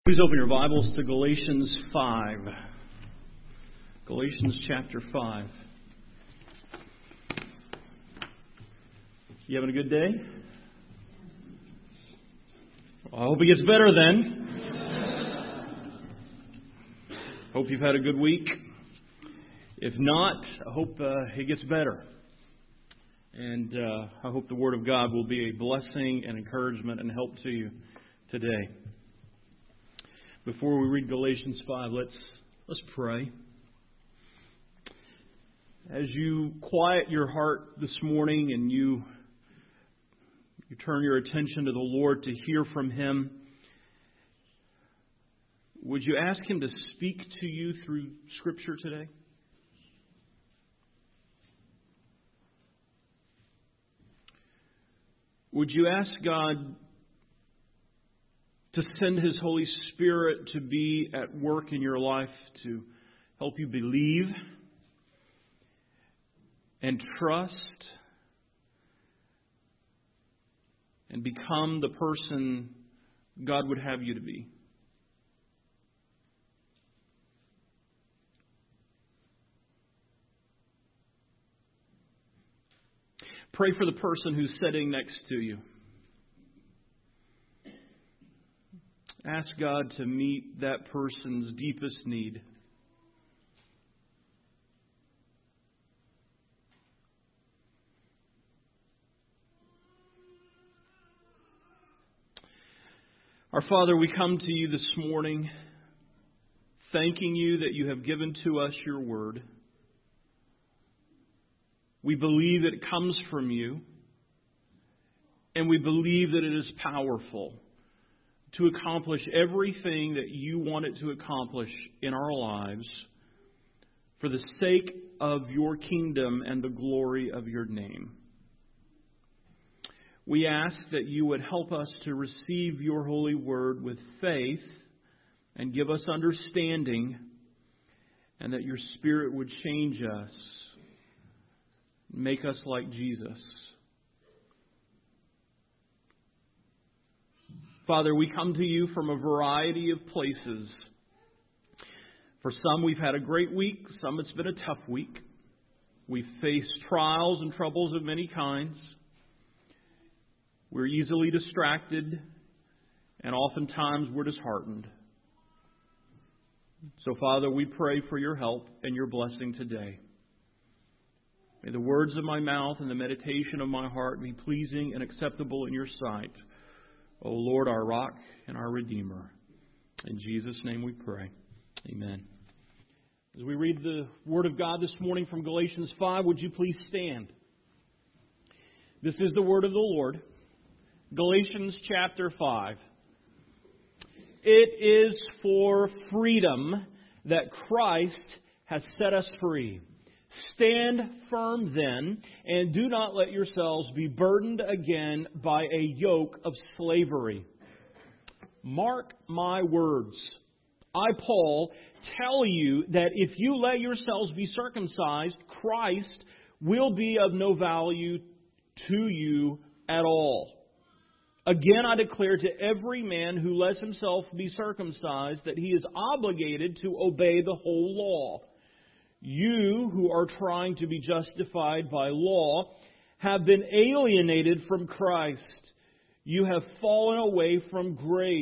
Please open your Bibles to Galatians 5. Galatians chapter 5. You having a good day? Well, I hope it gets better then. Hope you've had a good week. If not, I hope it gets better. And I hope the Word of God will be a blessing and encouragement and help to you today. Before we read Galatians 5, let's pray. As you quiet your heart this morning and you turn your attention to the Lord to hear from Him, would you ask Him to speak to you through Scripture today? Would you ask God to send His Holy Spirit to be at work in your life to help you believe and trust and become the person God would have you to be? Pray for the person who's sitting next to you. Ask God to meet that person's deepest need. Our Father, we come to you this morning thanking you that you have given to us your word. We believe it comes from you, and we believe that it is powerful to accomplish everything that you want it to accomplish in our lives for the sake of your kingdom and the glory of your name. We ask that you would help us to receive your holy word with faith and give us understanding, and that your Spirit would change us, make us like Jesus. Father, we come to you from a variety of places. For some, we've had a great week. Some, it's been a tough week. We've faced trials and troubles of many kinds. We're easily distracted, and oftentimes we're disheartened. So, Father, we pray for your help and your blessing today. May the words of my mouth and the meditation of my heart be pleasing and acceptable in your sight, O Lord, our rock and our Redeemer. In Jesus' name we pray. Amen. As we read the Word of God this morning from Galatians 5, would you please stand? This is the Word of the Lord. Galatians chapter 5. It is for freedom that Christ has set us free. Stand firm then, and do not let yourselves be burdened again by a yoke of slavery. Mark my words. I, Paul, tell you that if you let yourselves be circumcised, Christ will be of no value to you at all. Again, I declare to every man who lets himself be circumcised that he is obligated to obey the whole law. You who are trying to be justified by law have been alienated from Christ. You have fallen away from grace.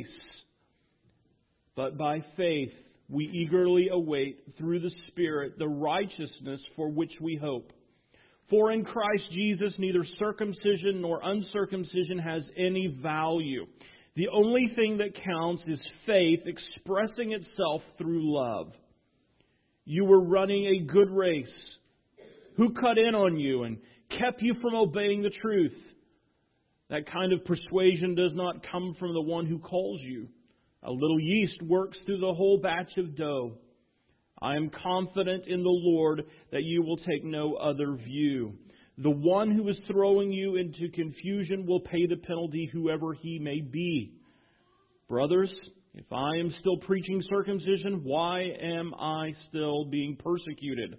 But by faith we eagerly await through the Spirit the righteousness for which we hope. For in Christ Jesus neither circumcision nor uncircumcision has any value. The only thing that counts is faith expressing itself through love. You were running a good race. Who cut in on you and kept you from obeying the truth? That kind of persuasion does not come from the one who calls you. A little yeast works through the whole batch of dough. I am confident in the Lord that you will take no other view. The one who is throwing you into confusion will pay the penalty, whoever he may be. Brothers, if I am still preaching circumcision, why am I still being persecuted?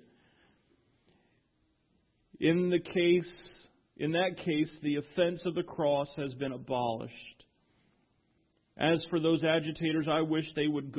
In that case, the offense of the cross has been abolished. As for those agitators, I wish they would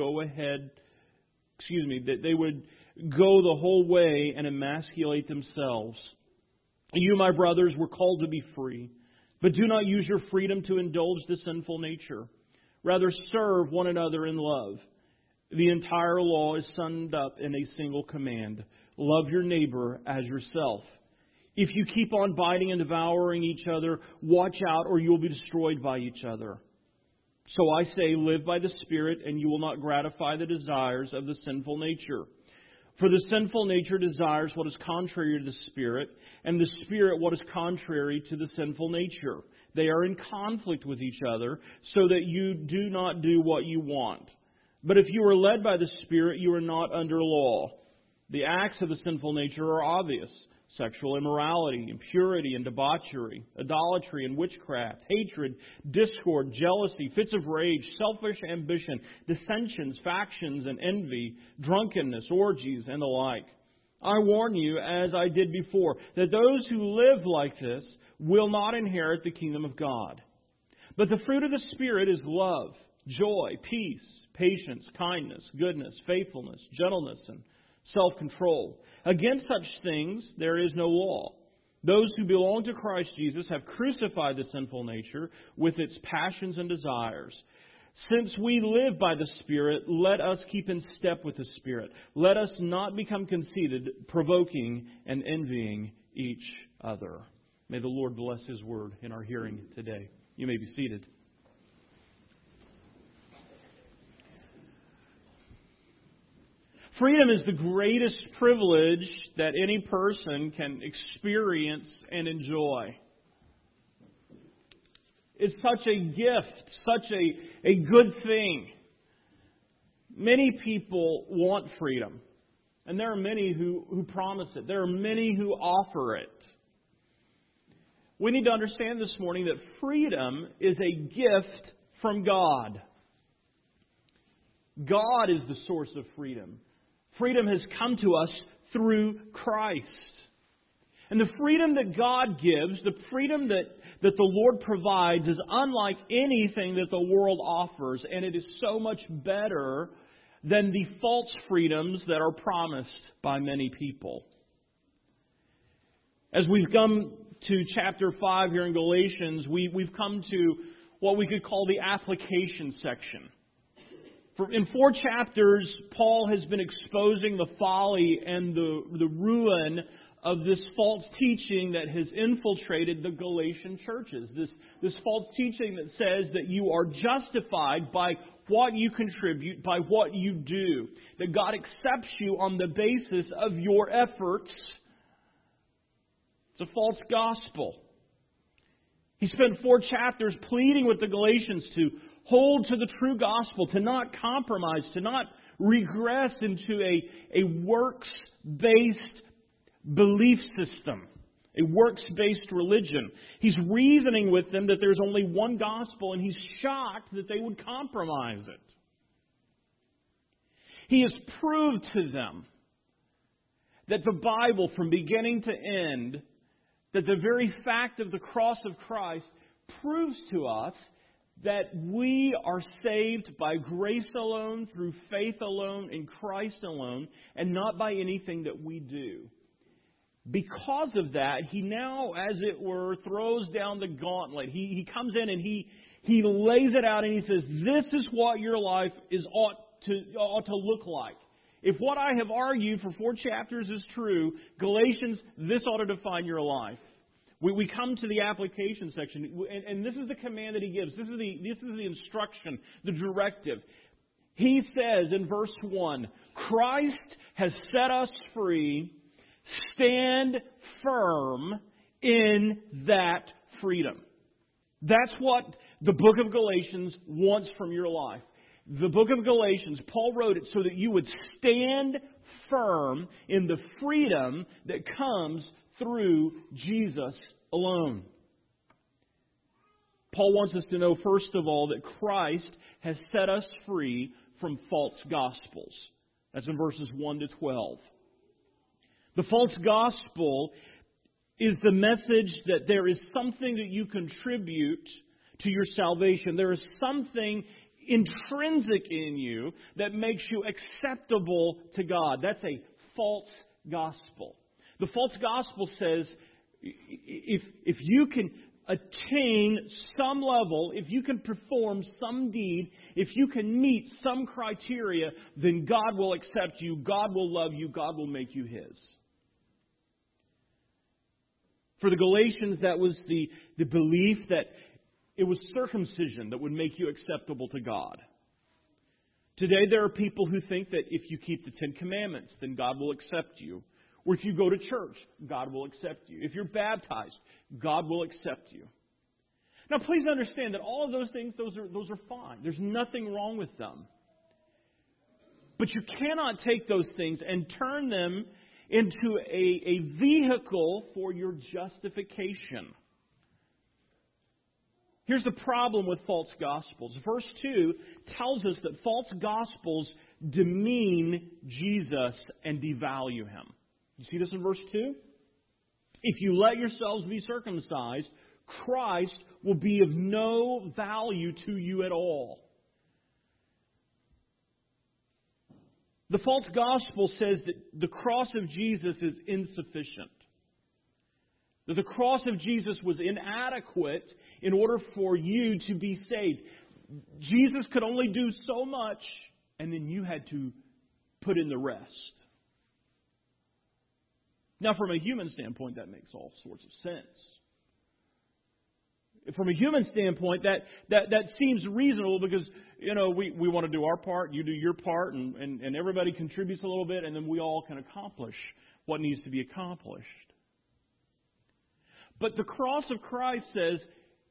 that they would go the whole way and emasculate themselves. You, my brothers, were called to be free, but do not use your freedom to indulge the sinful nature. Rather, serve one another in love. The entire law is summed up in a single command: love your neighbor as yourself. If you keep on biting and devouring each other, watch out or you will be destroyed by each other. So I say, live by the Spirit, and you will not gratify the desires of the sinful nature. For the sinful nature desires what is contrary to the Spirit, and the Spirit what is contrary to the sinful nature. They are in conflict with each other, so that you do not do what you want. But if you are led by the Spirit, you are not under law. The acts of the sinful nature are obvious: sexual immorality, impurity and debauchery, idolatry and witchcraft, hatred, discord, jealousy, fits of rage, selfish ambition, dissensions, factions and envy, drunkenness, orgies, and the like. I warn you, as I did before, that those who live like this will not inherit the kingdom of God. But the fruit of the Spirit is love, joy, peace, patience, kindness, goodness, faithfulness, gentleness, and self-control. Against such things there is no law. Those who belong to Christ Jesus have crucified the sinful nature with its passions and desires. Since we live by the Spirit, let us keep in step with the Spirit. Let us not become conceited, provoking and envying each other. May the Lord bless His word in our hearing today. You may be seated. Freedom is the greatest privilege that any person can experience and enjoy. It's such a gift, such a good thing. Many people want freedom, and there are many who promise it. There are many who offer it. We need to understand this morning that freedom is a gift from God. God is the source of freedom. Freedom has come to us through Christ. And the freedom that God gives, the freedom that the Lord provides, is unlike anything that the world offers. And it is so much better than the false freedoms that are promised by many people. As we've come to chapter 5 here in Galatians, we've come to what we could call the application section. In 4 chapters, Paul has been exposing the folly and the ruin of this false teaching that has infiltrated the Galatian churches. This false teaching that says that you are justified by what you contribute, by what you do. That God accepts you on the basis of your efforts. It's a false gospel. He spent 4 chapters pleading with the Galatians to hold to the true gospel, to not compromise, to not regress into a works-based belief system, a works-based religion. He's reasoning with them that there's only one gospel, and he's shocked that they would compromise it. He has proved to them that the Bible, from beginning to end, that the very fact of the cross of Christ proves to us that we are saved by grace alone, through faith alone, in Christ alone, and not by anything that we do. Because of that, he now, as it were, throws down the gauntlet. He comes in and he lays it out and he says, this is what your life ought to look like. If what I have argued for 4 chapters is true, Galatians, this ought to define your life. We come to the application section, and this is the command that he gives. This is the instruction, the directive. He says in verse 1, Christ has set us free. Stand firm in that freedom. That's what the book of Galatians wants from your life. The book of Galatians, Paul wrote it so that you would stand firm in the freedom that comes through Jesus alone. Paul wants us to know, first of all, that Christ has set us free from false gospels. That's in verses 1 to 12. The false gospel is the message that there is something that you contribute to your salvation. There is something intrinsic in you that makes you acceptable to God. That's a false gospel. The false gospel says if you can attain some level, if you can perform some deed, if you can meet some criteria, then God will accept you, God will love you, God will make you His. For the Galatians, that was the belief that it was circumcision that would make you acceptable to God. Today there are people who think that if you keep the Ten Commandments, then God will accept you. Or if you go to church, God will accept you. If you're baptized, God will accept you. Now please understand that all of those things, those are fine. There's nothing wrong with them. But you cannot take those things and turn them into a vehicle for your justification. Here's the problem with false gospels. Verse 2 tells us that false gospels demean Jesus and devalue Him. You see this in verse 2? If you let yourselves be circumcised, Christ will be of no value to you at all. The false gospel says that the cross of Jesus is insufficient. That the cross of Jesus was inadequate in order for you to be saved. Jesus could only do so much, and then you had to put in the rest. Now, from a human standpoint, that makes all sorts of sense. From a human standpoint, that seems reasonable because, we want to do our part, you do your part, and everybody contributes a little bit, and then we all can accomplish what needs to be accomplished. But the cross of Christ says,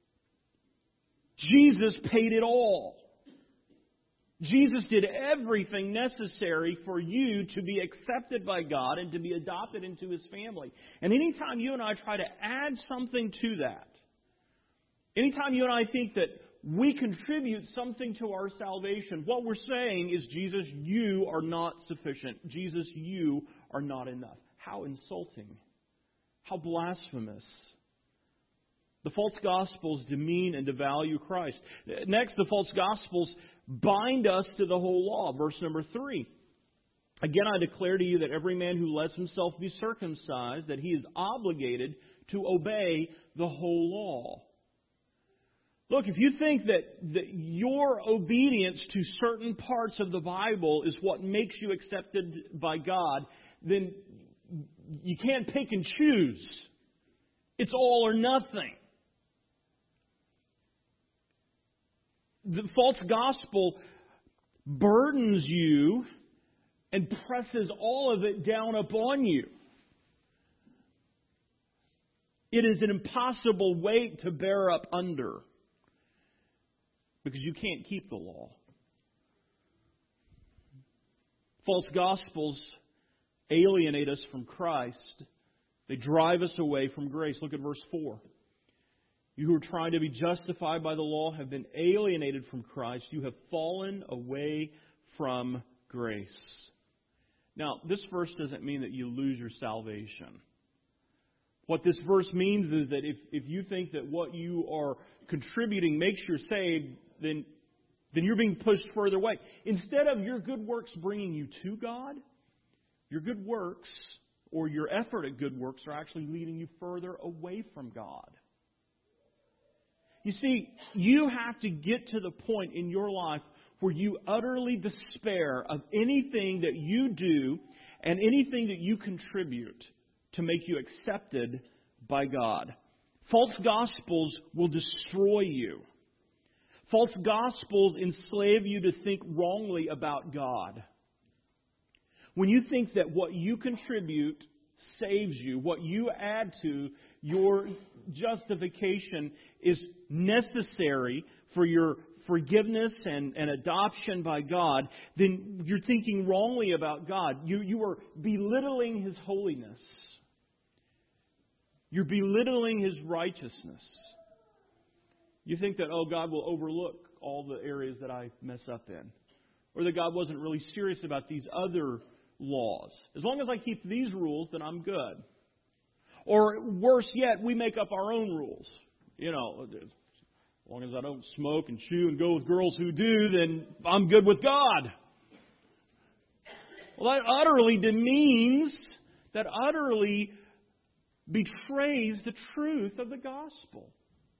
Jesus paid it all. Jesus did everything necessary for you to be accepted by God and to be adopted into His family. And anytime you and I try to add something to that, anytime you and I think that we contribute something to our salvation, what we're saying is, Jesus, you are not sufficient. Jesus, you are not enough. How insulting. How blasphemous. The false gospels demean and devalue Christ. Next, the false gospels bind us to the whole law. Verse number 3. Again, I declare to you that every man who lets himself be circumcised, that he is obligated to obey the whole law. Look, if you think that your obedience to certain parts of the Bible is what makes you accepted by God, then you can't pick and choose. It's all or nothing. The false gospel burdens you and presses all of it down upon you. It is an impossible weight to bear up under because you can't keep the law. False gospels alienate us from Christ. They drive us away from grace. Look at verse 4. You who are trying to be justified by the law have been alienated from Christ. You have fallen away from grace. Now, this verse doesn't mean that you lose your salvation. What this verse means is that if you think that what you are contributing makes you saved, then you're being pushed further away. Instead of your good works bringing you to God, your good works or your effort at good works are actually leading you further away from God. You see, you have to get to the point in your life where you utterly despair of anything that you do and anything that you contribute to make you accepted by God. False gospels will destroy you. False gospels enslave you to think wrongly about God. When you think that what you contribute saves you, what you add to your justification is necessary for your forgiveness and adoption by God, then you're thinking wrongly about God. You are belittling His holiness. You're belittling His righteousness. You think that, God will overlook all the areas that I mess up in. Or that God wasn't really serious about these other laws. As long as I keep these rules, then I'm good. Or worse yet, we make up our own rules. As long as I don't smoke and chew and go with girls who do, then I'm good with God. Well, that utterly demeans, that utterly betrays the truth of the gospel.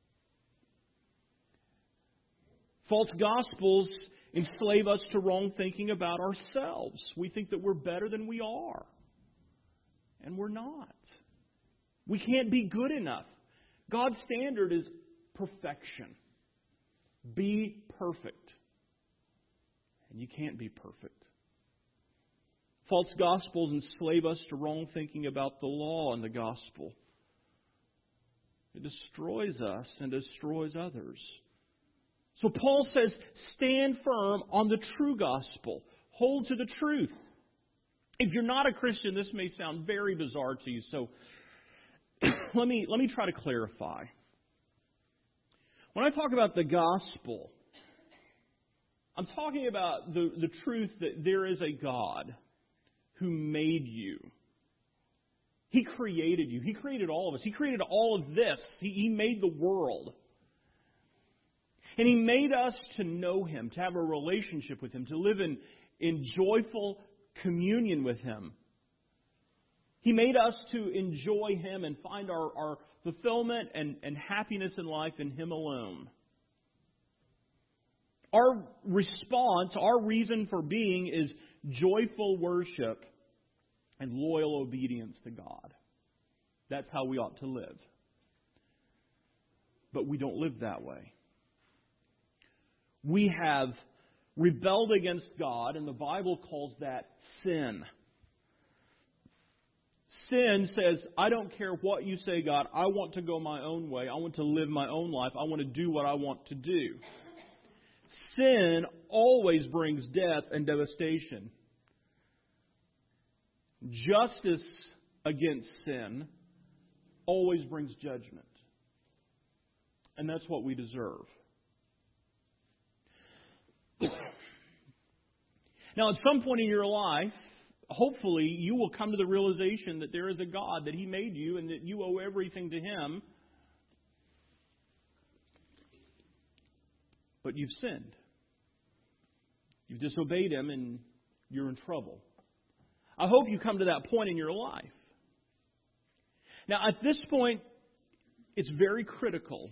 False gospels enslave us to wrong thinking about ourselves. We think that we're better than we are. And we're not. We can't be good enough. God's standard is perfection. Be perfect. And you can't be perfect. False gospels enslave us to wrong thinking about the law and the gospel. It destroys us and destroys others. So Paul says, stand firm on the true gospel. Hold to the truth. If you're not a Christian, this may sound very bizarre to you, so let me try to clarify. When I talk about the gospel, I'm talking about the truth that there is a God who made you. He created you. He created all of us. He created all of this. He made the world. And He made us to know Him, to have a relationship with Him, to live in joyful communion with Him. He made us to enjoy Him and find our fulfillment and happiness in life in Him alone. Our response, our reason for being is joyful worship and loyal obedience to God. That's how we ought to live. But we don't live that way. We have rebelled against God, and the Bible calls that sin. Sin says, I don't care what you say, God. I want to go my own way. I want to live my own life. I want to do what I want to do. Sin always brings death and devastation. Justice against sin always brings judgment. And that's what we deserve. Now, at some point in your life, hopefully you will come to the realization that there is a God, that He made you, and that you owe everything to Him. But you've sinned. You've disobeyed Him, and you're in trouble. I hope you come to that point in your life. Now, at this point, it's very critical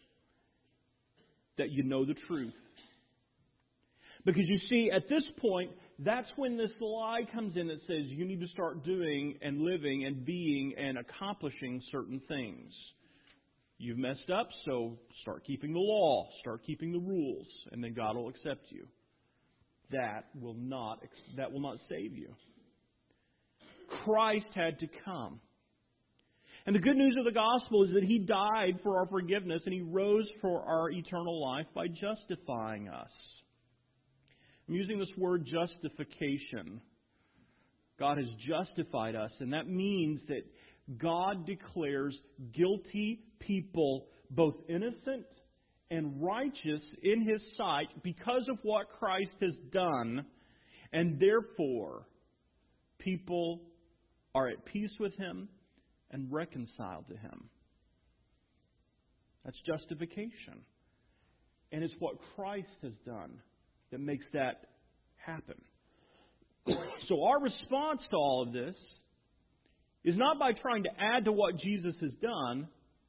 that you know the truth. Because you see, at this point, that's when this lie comes in that says you need to start doing and living and being and accomplishing certain things. You've messed up, so start keeping the law, start keeping the rules, and then God will accept you. That will not save you. Christ had to come. And the good news of the gospel is that He died for our forgiveness and He rose for our eternal life by justifying us. I'm using this word justification. God has justified us, and that means that God declares guilty people both innocent and righteous in His sight because of what Christ has done, and therefore people are at peace with Him and reconciled to Him. That's justification. And it's what Christ has done that makes that happen. So our response to all of this is not by trying to add to what Jesus has done,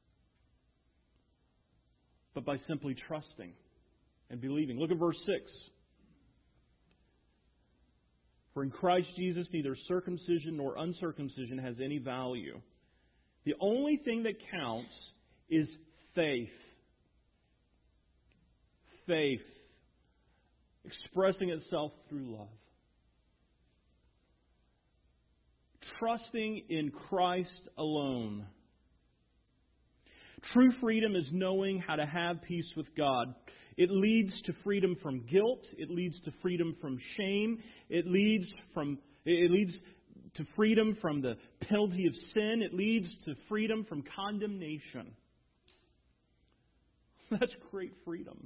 but by simply trusting and believing. Look at verse 6. For in Christ Jesus neither circumcision nor uncircumcision has any value. The only thing that counts is faith. Faith. Expressing itself through love. Trusting in Christ alone. True freedom is knowing how to have peace with God. It leads to freedom from guilt. It leads to freedom from shame. It leads to freedom from the penalty of sin. It leads to freedom from condemnation. That's great freedom.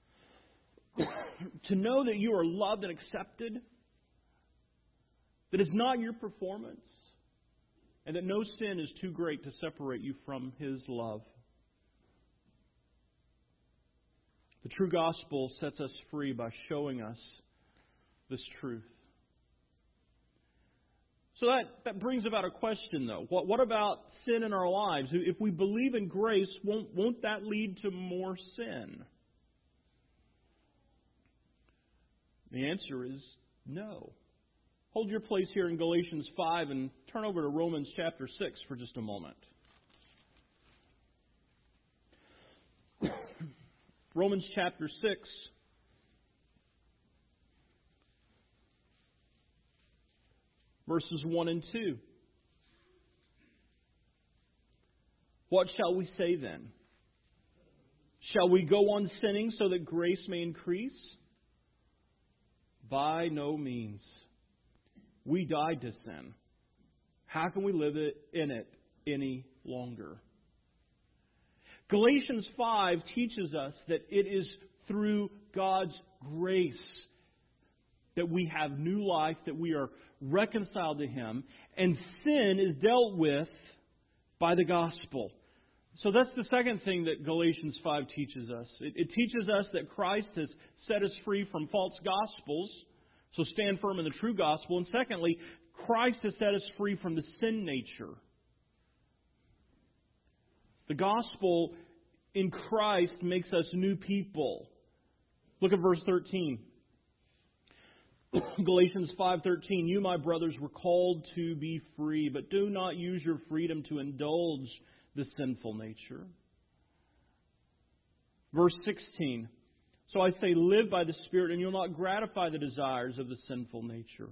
To know that you are loved and accepted, that it's not your performance, and that no sin is too great to separate you from His love. The true gospel sets us free by showing us this truth. So that brings about a question, though. What about sin in our lives? If we believe in grace, won't that lead to more sin? The answer is no. Hold your place here in Galatians 5 and turn over to Romans chapter 6 for just a moment. Romans chapter 6. Verses 1 and 2. What shall we say then? Shall we go on sinning so that grace may increase? By no means. We died to sin. How can we live in it any longer? Galatians 5 teaches us that it is through God's grace that we have new life, that we are reconciled to Him, and sin is dealt with by the gospel. So that's the second thing that Galatians 5 teaches us. It teaches us that Christ has set us free from false gospels, so stand firm in the true gospel. And secondly, Christ has set us free from the sin nature. The gospel in Christ makes us new people. Look at verse 13. Galatians 5:13, you, my brothers, were called to be free, but do not use your freedom to indulge the sinful nature. Verse 16, so I say, live by the Spirit, and you'll not gratify the desires of the sinful nature.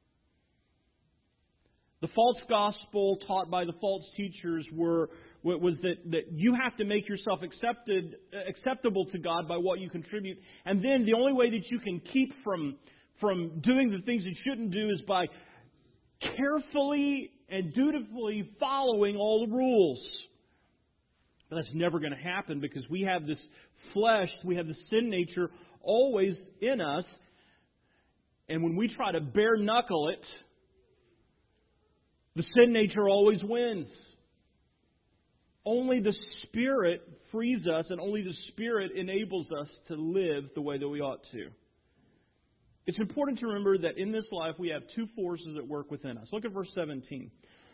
The false gospel taught by the false teachers was that you have to make yourself acceptable to God by what you contribute, and then the only way that you can keep from doing the things you shouldn't do is by carefully and dutifully following all the rules. But that's never going to happen because we have this flesh, we have the sin nature always in us. And when we try to bare knuckle it, the sin nature always wins. Only the Spirit frees us, and only the Spirit enables us to live the way that we ought to. It's important to remember that in this life we have two forces at work within us. Look at verse 17.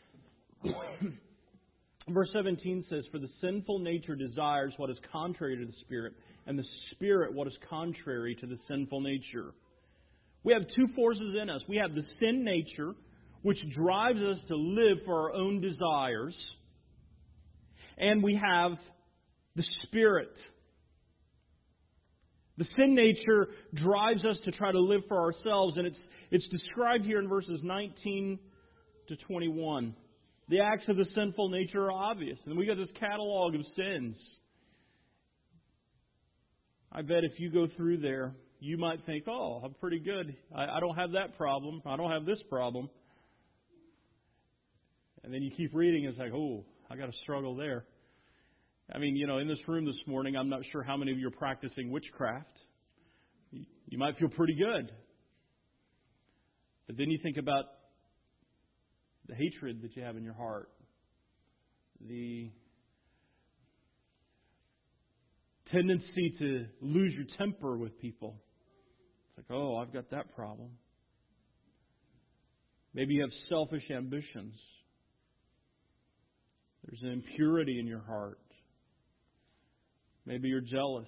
Verse 17 says, for the sinful nature desires what is contrary to the Spirit, and the Spirit what is contrary to the sinful nature. We have two forces in us. We have the sin nature, which drives us to live for our own desires. And we have the Spirit. The sin nature drives us to try to live for ourselves, and it's described here in verses 19 to 21. The acts of the sinful nature are obvious, and we got this catalog of sins. I bet if you go through there, you might think, oh, I'm pretty good. I don't have that problem. I don't have this problem. And then you keep reading, and it's like, oh, I got a struggle there. I mean, in this room this morning, I'm not sure how many of you are practicing witchcraft. You might feel pretty good. But then you think about the hatred that you have in your heart, the tendency to lose your temper with people. It's like, oh, I've got that problem. Maybe you have selfish ambitions. There's an impurity in your heart. Maybe you're jealous.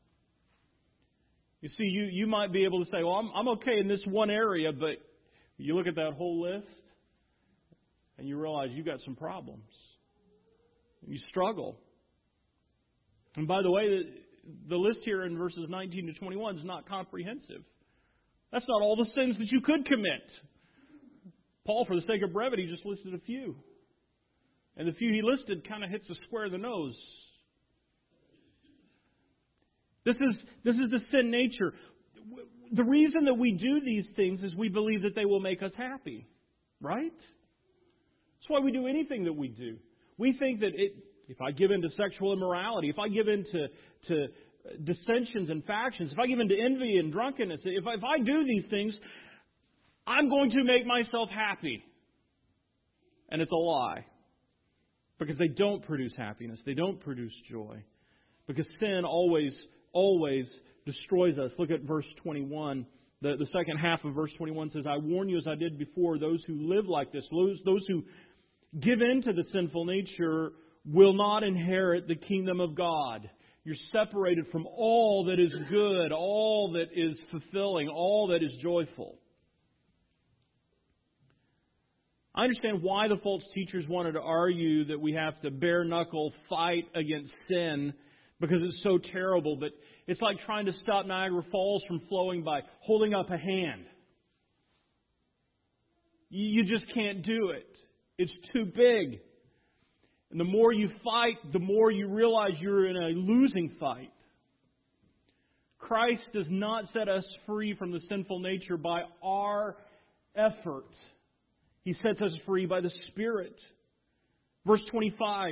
You see, you might be able to say, well, I'm okay in this one area, but you look at that whole list and you realize you've got some problems. You struggle. And by the way, the list here in verses 19 to 21 is not comprehensive. That's not all the sins that you could commit. Paul, for the sake of brevity, just listed a few. And the few he listed kind of hits a square in the nose. This is the sin nature. The reason that we do these things is we believe that they will make us happy. Right? That's why we do anything that we do. We think that if I give in to sexual immorality, if I give in to dissensions and factions, if I give in to envy and drunkenness, if I do these things, I'm going to make myself happy. And it's a lie. Because they don't produce happiness. They don't produce joy. Because sin always always destroys us. Look at verse 21. The second half of verse 21 says, I warn you as I did before, those who live like this, those who give in to the sinful nature will not inherit the kingdom of God. You're separated from all that is good, all that is fulfilling, all that is joyful. I understand why the false teachers wanted to argue that we have to bare-knuckle fight against sin because it's so terrible, but it's like trying to stop Niagara Falls from flowing by holding up a hand. You just can't do it. It's too big. And the more you fight, the more you realize you're in a losing fight. Christ does not set us free from the sinful nature by our effort. He sets us free by the Spirit. Verse 25.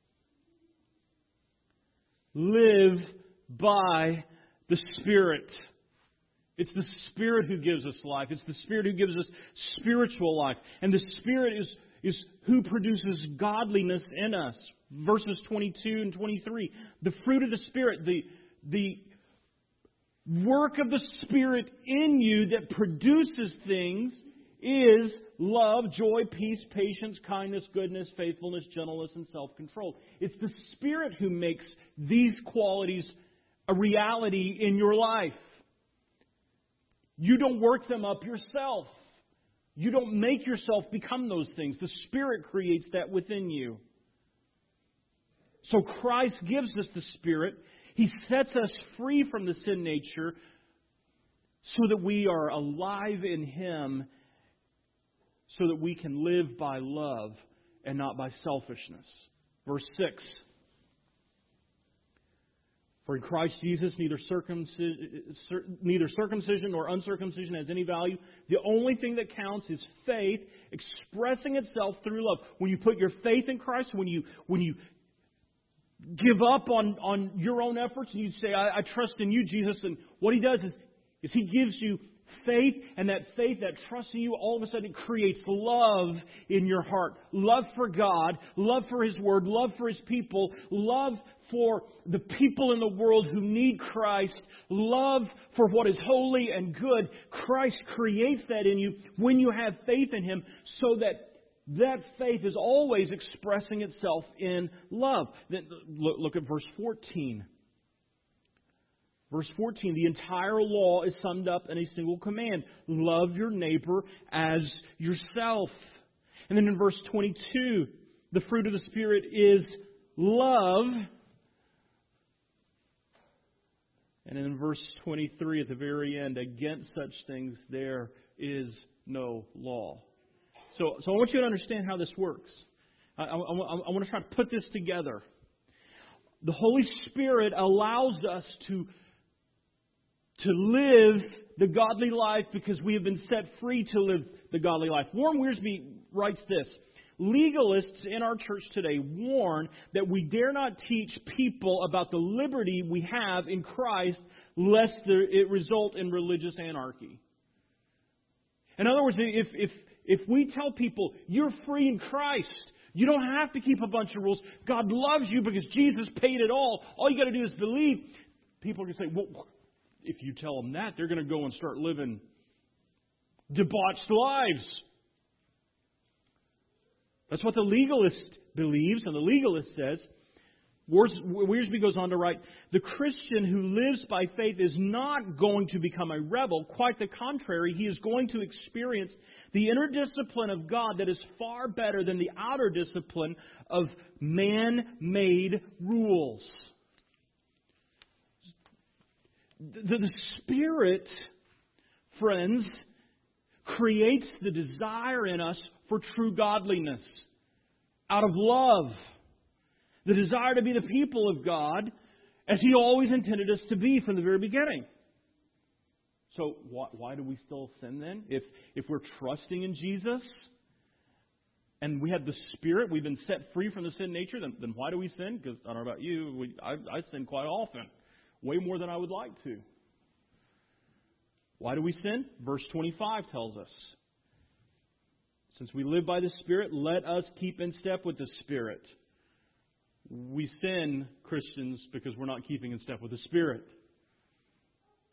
Live by the Spirit. It's the Spirit who gives us life. It's the Spirit who gives us spiritual life. And the Spirit is who produces godliness in us. Verses 22 and 23. The fruit of the Spirit, the work of the Spirit in you that produces things is love, joy, peace, patience, kindness, goodness, faithfulness, gentleness, and self-control. It's the Spirit who makes these qualities a reality in your life. You don't work them up yourself. You don't make yourself become those things. The Spirit creates that within you. So Christ gives us the Spirit. He sets us free from the sin nature so that we are alive in Him, so that we can live by love and not by selfishness. Verse 6. For in Christ Jesus, neither circumcision nor uncircumcision has any value. The only thing that counts is faith expressing itself through love. When you put your faith in Christ, when you give up on your own efforts and you say, I trust in you, Jesus, and what He does is He gives you faith, and that faith, that trust in you, all of a sudden it creates love in your heart. Love for God, love for His Word, love for His people, love for the people in the world who need Christ, love for what is holy and good. Christ creates that in you when you have faith in Him, so that faith is always expressing itself in love. Then look at verse 14. Verse 14, the entire law is summed up in a single command. Love your neighbor as yourself. And then in verse 22, the fruit of the Spirit is love. And in verse 23 at the very end, against such things there is no law. So I want you to understand how this works. I want to try to put this together. The Holy Spirit allows us to live the godly life because we have been set free to live the godly life. Warren Wiersbe writes this: legalists in our church today warn that we dare not teach people about the liberty we have in Christ lest it result in religious anarchy. In other words, if we tell people you're free in Christ, you don't have to keep a bunch of rules. God loves you because Jesus paid it all. All you got to do is believe. People are going to say, well, if you tell them that, they're going to go and start living debauched lives. That's what the legalist believes, and the legalist says. Wiersbe goes on to write, the Christian who lives by faith is not going to become a rebel. Quite the contrary, he is going to experience the inner discipline of God that is far better than the outer discipline of man-made rules. The Spirit, friends, creates the desire in us for true godliness out of love. The desire to be the people of God as He always intended us to be from the very beginning. So why do we still sin then? If we're trusting in Jesus and we have the Spirit, we've been set free from the sin nature, then why do we sin? Because I don't know about you, I sin quite often. Way more than I would like to. Why do we sin? Verse 25 tells us. Since we live by the Spirit, let us keep in step with the Spirit. We sin, Christians, because we're not keeping in step with the Spirit.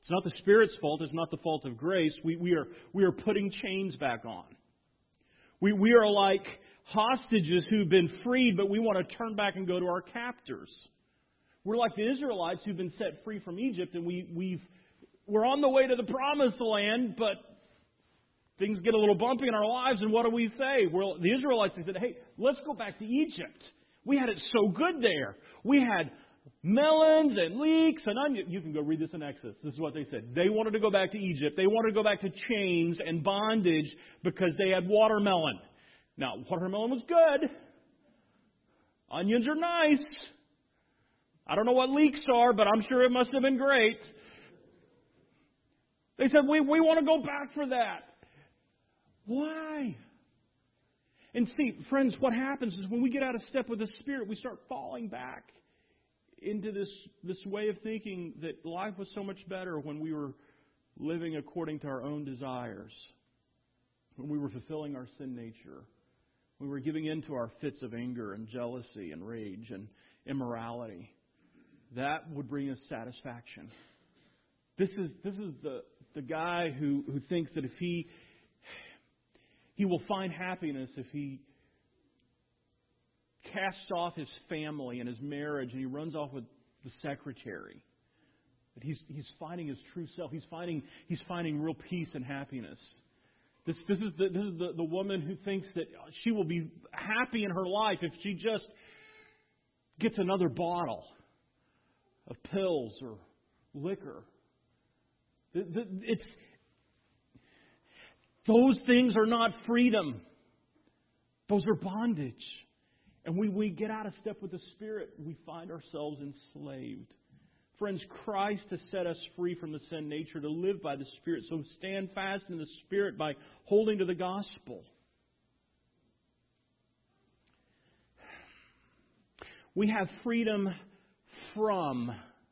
It's not the Spirit's fault. It's not the fault of grace. We are putting chains back on. We are like hostages who've been freed, but we want to turn back and go to our captors. We're like the Israelites who've been set free from Egypt, and we're on the way to the promised land, but things get a little bumpy in our lives, and what do we say? Well, the Israelites, they said, hey, let's go back to Egypt. We had it so good there. We had melons and leeks and onions. You can go read this in Exodus. This is what they said. They wanted to go back to Egypt. They wanted to go back to chains and bondage because they had watermelon. Now, watermelon was good. Onions are nice. I don't know what leeks are, but I'm sure it must have been great. They said, we want to go back for that. Why? And see, friends, what happens is when we get out of step with the Spirit, we start falling back into this way of thinking that life was so much better when we were living according to our own desires, when we were fulfilling our sin nature, when we were giving in to our fits of anger and jealousy and rage and immorality. That would bring us satisfaction. This is the guy who thinks that if he will find happiness if he casts off his family and his marriage and he runs off with the secretary. That he's finding his true self. He's finding real peace and happiness. This is the woman who thinks that she will be happy in her life if she just gets another bottle of pills or liquor. Those things are not freedom. Those are bondage. And when we get out of step with the Spirit, we find ourselves enslaved. Friends, Christ has set us free from the sin nature to live by the Spirit. So stand fast in the Spirit by holding to the gospel. We have freedom from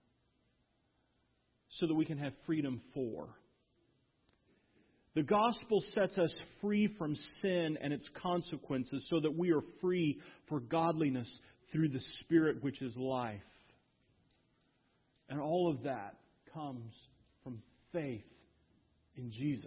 so that we can have freedom for. The gospel sets us free from sin and its consequences so that we are free for godliness through the Spirit, which is life. And all of that comes from faith in Jesus.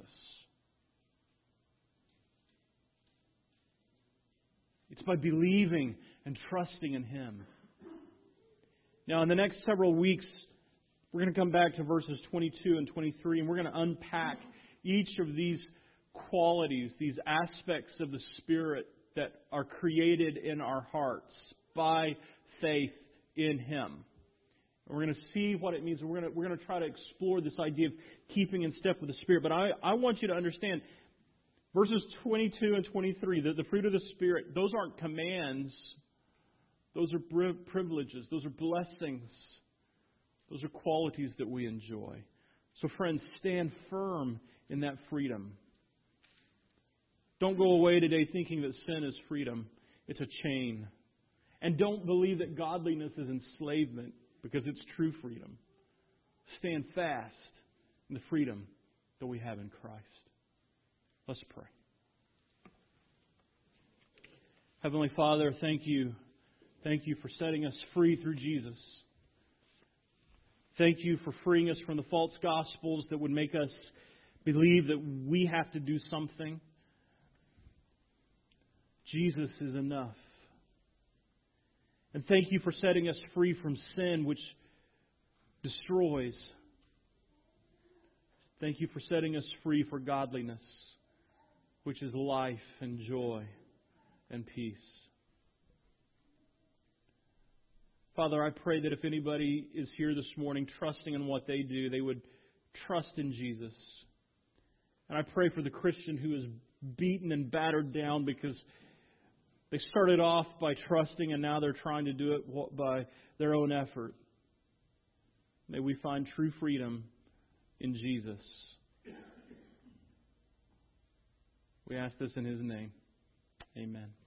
It's by believing and trusting in Him. Now, in the next several weeks, we're going to come back to verses 22 and 23, and we're going to unpack each of these qualities, these aspects of the Spirit that are created in our hearts by faith in Him. And we're going to see what it means. We're going to try to explore this idea of keeping in step with the Spirit. But I want you to understand, verses 22 and 23, the fruit of the Spirit, those aren't commands. Those are privileges. Those are blessings. Those are qualities that we enjoy. So friends, stand firm in that freedom. Don't go away today thinking that sin is freedom. It's a chain. And don't believe that godliness is enslavement, because it's true freedom. Stand fast in the freedom that we have in Christ. Let's pray. Heavenly Father, thank you. Thank you for setting us free through Jesus. Thank you for freeing us from the false gospels that would make us believe that we have to do something. Jesus is enough. And thank you for setting us free from sin, which destroys. Thank you for setting us free for godliness, which is life and joy and peace. Father, I pray that if anybody is here this morning trusting in what they do, they would trust in Jesus. And I pray for the Christian who is beaten and battered down because they started off by trusting and now they're trying to do it by their own effort. May we find true freedom in Jesus. We ask this in His name. Amen.